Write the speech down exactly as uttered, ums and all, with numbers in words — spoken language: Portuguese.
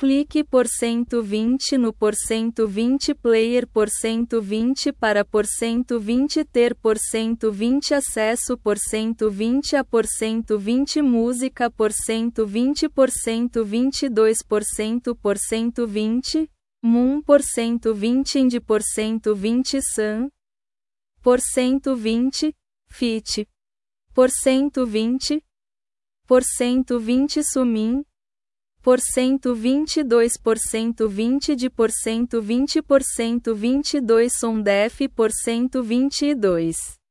Clique por cento vinte no por cento vinte player por cento vinte para por cento vinte ter por cento vinte acesso por cento vinte a por cento vinte música por cento vinte por cento vinte e dois por cento por cento vinte Moon por cento vinte Indie por cento vinte Sun por cento vinte Fit por cento vinte por cento vinte Sumin por cento vinte e dois por cento vinte de por cento vinte por cento vinte e dois Sondef por cento vinte e dois